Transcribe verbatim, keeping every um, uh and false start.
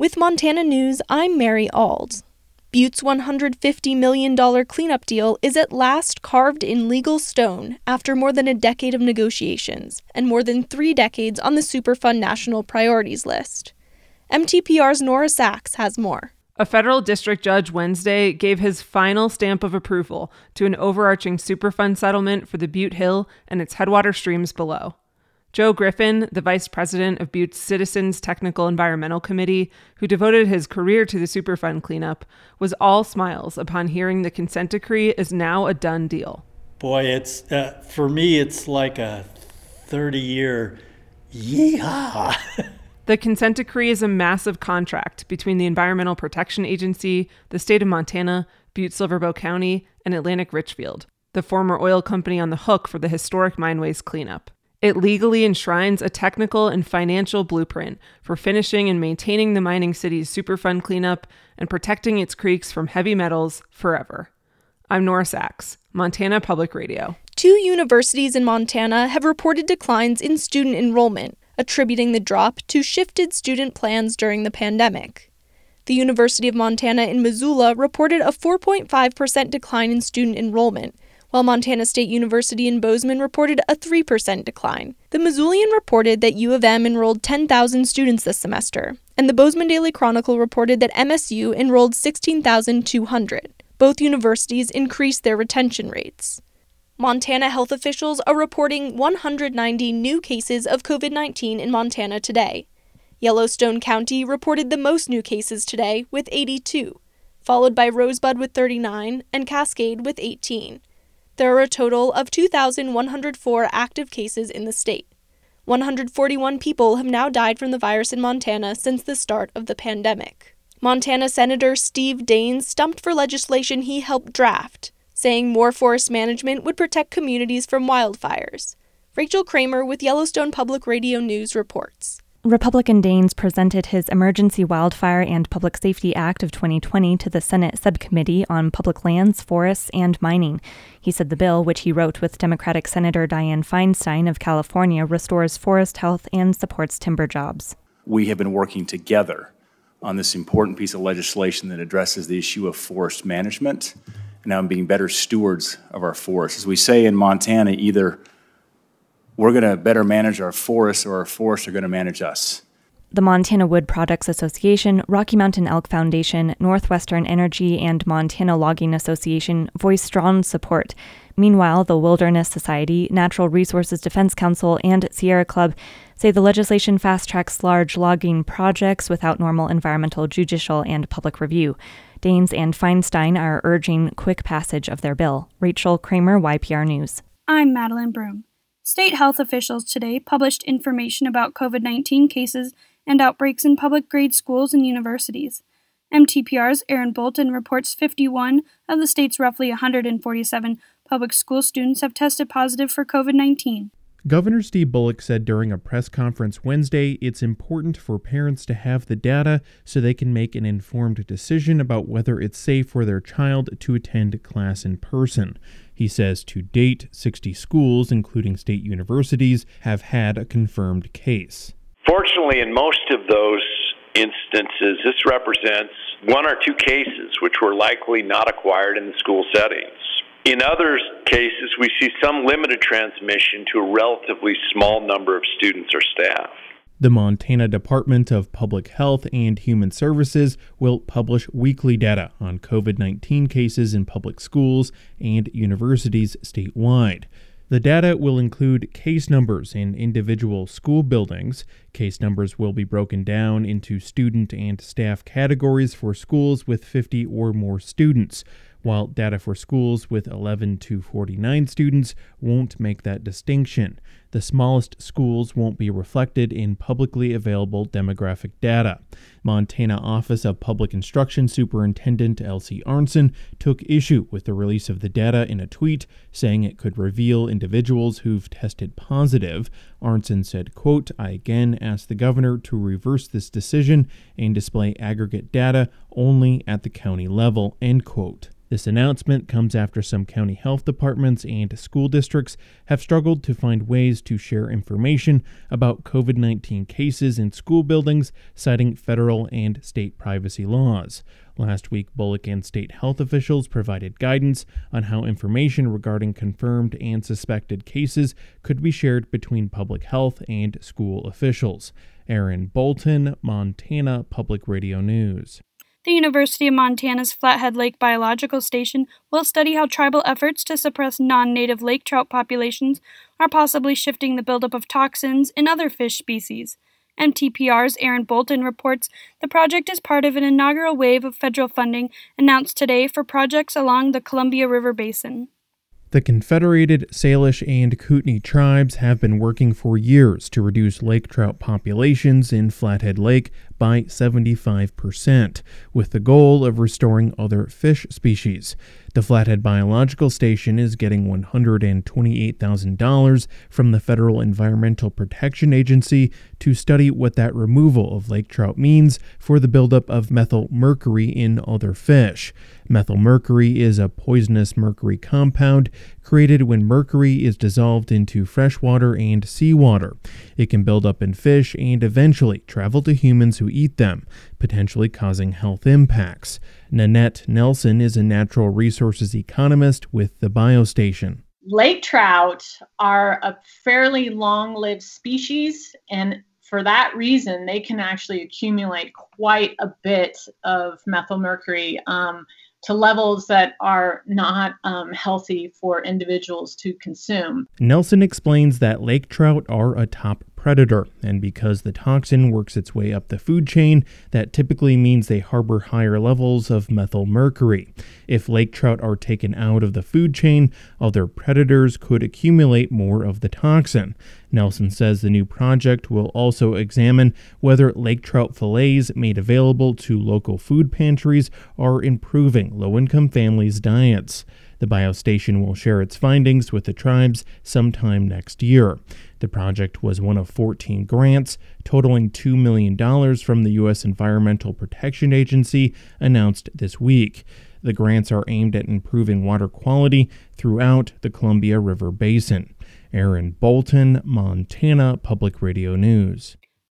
With Montana News, I'm Mary Ald. Butte's one hundred fifty million dollars cleanup deal is at last carved in legal stone after more than a decade of negotiations and more than three decades on the Superfund National Priorities List. M T P R's Nora Sachs has more. A federal district judge Wednesday gave his final stamp of approval to an overarching Superfund settlement for the Butte Hill and its headwater streams below. Joe Griffin, the vice president of Butte's Citizens Technical Environmental Committee, who devoted his career to the Superfund cleanup, was all smiles upon hearing the consent decree is now a done deal. Boy, it's uh, for me, it's like a thirty-year yeehaw. The consent decree is a massive contract between the Environmental Protection Agency, the state of Montana, Butte-Silver Bow County, and Atlantic Richfield, the former oil company on the hook for the historic mineways cleanup. It legally enshrines a technical and financial blueprint for finishing and maintaining the mining city's Superfund cleanup and protecting its creeks from heavy metals forever. I'm Nora Sachs, Montana Public Radio. Two universities in Montana have reported declines in student enrollment, attributing the drop to shifted student plans during the pandemic. The University of Montana in Missoula reported a four point five percent decline in student enrollment, while Montana State University in Bozeman reported a three percent decline. The Missoulian reported that U of M enrolled ten thousand students this semester, and the Bozeman Daily Chronicle reported that M S U enrolled sixteen thousand two hundred. Both universities increased their retention rates. Montana health officials are reporting one hundred ninety new cases of covid nineteen in Montana today. Yellowstone County reported the most new cases today with eighty-two, followed by Rosebud with thirty-nine and Cascade with eighteen. There are a total of two thousand one hundred four active cases in the state. one hundred forty-one people have now died from the virus in Montana since the start of the pandemic. Montana Senator Steve Daines stumped for legislation he helped draft, saying more forest management would protect communities from wildfires. Rachel Kramer with Yellowstone Public Radio News reports. Republican Daines presented his Emergency Wildfire and Public Safety Act of twenty twenty to the Senate Subcommittee on Public Lands, Forests, and Mining. He said the bill, which he wrote with Democratic Senator Dianne Feinstein of California, restores forest health and supports timber jobs. We have been working together on this important piece of legislation that addresses the issue of forest management and now being better stewards of our forests. As we say in Montana, either we're going to better manage our forests or our forests are going to manage us. The Montana Wood Products Association, Rocky Mountain Elk Foundation, Northwestern Energy, and Montana Logging Association voiced strong support. Meanwhile, the Wilderness Society, Natural Resources Defense Council, and Sierra Club say the legislation fast-tracks large logging projects without normal environmental, judicial, and public review. Daines and Feinstein are urging quick passage of their bill. Rachel Kramer, Y P R News. I'm Madeline Broom. State health officials today published information about covid nineteen cases and outbreaks in public grade schools and universities. M T P R's Aaron Bolton reports fifty-one of the state's roughly one hundred forty-seven public school students have tested positive for covid nineteen. Governor Steve Bullock said during a press conference Wednesday it's important for parents to have the data so they can make an informed decision about whether it's safe for their child to attend class in person. He says to date, sixty schools, including state universities, have had a confirmed case. Fortunately, in most of those instances, this represents one or two cases which were likely not acquired in the school settings. In other cases, we see some limited transmission to a relatively small number of students or staff. The Montana Department of Public Health and Human Services will publish weekly data on covid nineteen cases in public schools and universities statewide. The data will include case numbers in individual school buildings. Case numbers will be broken down into student and staff categories for schools with fifty or more students, while data for schools with eleven to forty-nine students won't make that distinction. The smallest schools won't be reflected in publicly available demographic data. Montana Office of Public Instruction Superintendent Elsie Arnson took issue with the release of the data in a tweet, saying it could reveal individuals who've tested positive. Arnson said, quote, "I again ask the governor to reverse this decision and display aggregate data only at the county level," end quote. This announcement comes after some county health departments and school districts have struggled to find ways to share information about COVID nineteen cases in school buildings, citing federal and state privacy laws. Last week, Bullock and state health officials provided guidance on how information regarding confirmed and suspected cases could be shared between public health and school officials. Aaron Bolton, Montana Public Radio News. The University of Montana's Flathead Lake Biological Station will study how tribal efforts to suppress non-native lake trout populations are possibly shifting the buildup of toxins in other fish species. M T P R's Aaron Bolton reports the project is part of an inaugural wave of federal funding announced today for projects along the Columbia River Basin. The Confederated Salish and Kootenai tribes have been working for years to reduce lake trout populations in Flathead Lake by seventy-five percent, with the goal of restoring other fish species. The Flathead Biological Station is getting one hundred twenty-eight thousand dollars from the Federal Environmental Protection Agency to study what that removal of lake trout means for the buildup of methyl mercury in other fish. Methyl mercury is a poisonous mercury compound created when mercury is dissolved into freshwater and seawater. It can build up in fish and eventually travel to humans who eat them, potentially causing health impacts. Nanette Nelson is a natural resources economist with the BioStation. Lake trout are a fairly long-lived species, and for that reason, they can actually accumulate quite a bit of methylmercury um, to levels that are not um, healthy for individuals to consume. Nelson explains that lake trout are a top predator, and because the toxin works its way up the food chain, that typically means they harbor higher levels of methyl mercury. If lake trout are taken out of the food chain, other predators could accumulate more of the toxin. Nelson says the new project will also examine whether lake trout fillets made available to local food pantries are improving low-income families' diets. The BioStation will share its findings with the tribes sometime next year. The project was one of fourteen grants, totaling two million dollars from the U S Environmental Protection Agency, announced this week. The grants are aimed at improving water quality throughout the Columbia River Basin. Aaron Bolton, Montana Public Radio News.